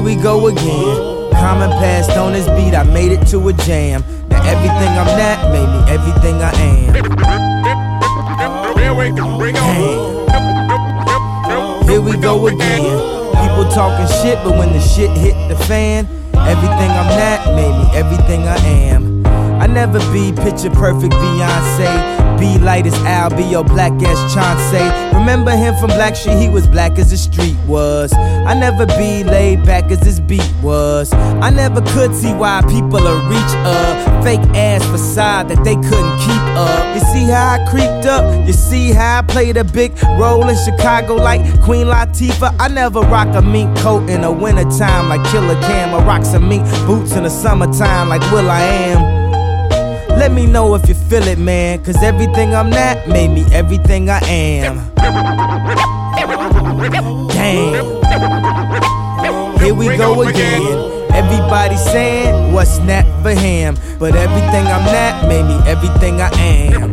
we go again. Common passed on this beat, I made it to a jam. Now everything I'm not made me everything I am. Here we go again. People talking shit, but when the shit hit the fan, everything I'm not made me everything I am. I never be picture perfect Beyonce. Be light as Al, be your black ass Chauncey. Remember him from Blackstreet, he was black as the street was. I never be laid back as this beat was. I never could see why people are reach a fake ass facade that they couldn't keep up. You see how I creeped up? You see how I played a big role in Chicago like Queen Latifah? I never rock a mink coat in the wintertime like Killer Cam. I rock some mink boots in the summertime like will.i.am. Let me know if you feel it, man, cause everything I'm not made me everything I am. Damn. Here we go again. Everybody saying what's not for him, but everything I'm not made me everything I am.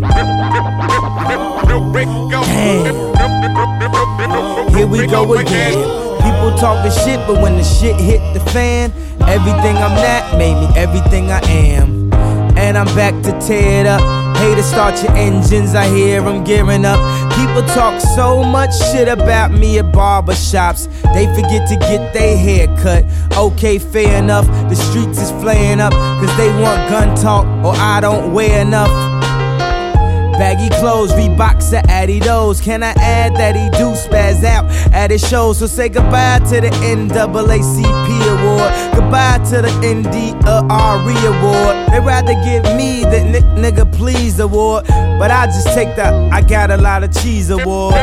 Damn. Here we go again. People talking shit, but when the shit hit the fan, everything I'm not made me everything I am. And I'm back to tear it up. Haters start your engines, I hear them gearing up. People talk so much shit about me at barbershops. They forget to get their hair cut. Okay, fair enough, the streets is flaring up, cause they want gun talk or I don't wear enough. Baggy clothes, Reeboks or Adidas. Can I add that he do spaz out at his shows? So say goodbye to the NAACP award, goodbye to the NDRE award. They rather give me the nigga please award, but I just take the I got a lot of cheese award.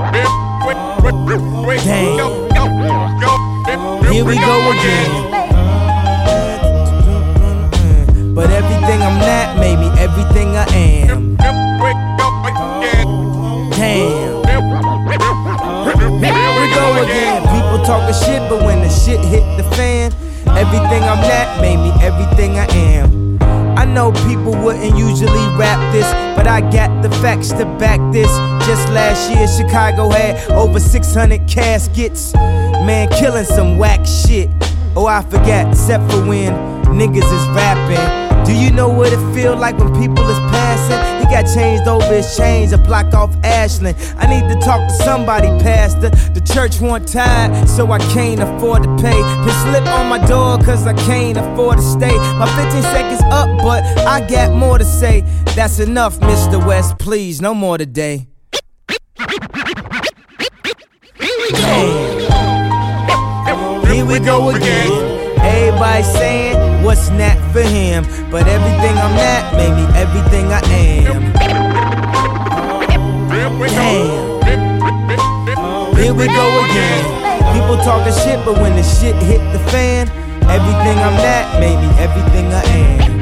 Damn. Here we go again. But everything I'm not made me everything I am. Damn. Here we go again. People talking shit, but when the shit hit the fan, everything I'm not made me everything I am. I know people wouldn't usually rap this, but I got the facts to back this. Just last year, Chicago had over 600 caskets. Man, killing some whack shit. Oh, I forgot, except for when niggas is rapping. Do you know what it feel like when people is passing? He got changed over his chains, a block off Ashland. I need to talk to somebody, pastor. The church want tired, so I can't afford to pay. Put slip on my door, cause I can't afford to stay. My 15 seconds up, but I got more to say. That's enough, Mr. West, please, no more today. Damn. Here we go again. Everybody saying what's not for him, but everything I'm not made me everything I am. Damn. Here we go again. People talking shit, but when the shit hit the fan, everything I'm not made me everything I am.